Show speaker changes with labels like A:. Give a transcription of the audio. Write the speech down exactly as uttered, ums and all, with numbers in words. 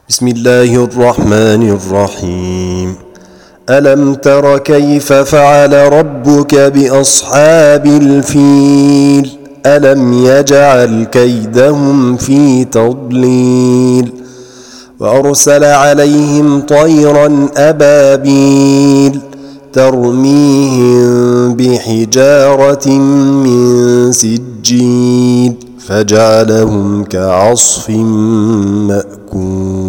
A: بسم الله الرحمن الرحيم. ألم تر كيف فعل ربك بأصحاب الفيل؟ ألم يجعل كيدهم في تضليل وأرسل عليهم طيرا أبابيل ترميهم بحجارة من سجيل فجعلهم كعصف مأكول.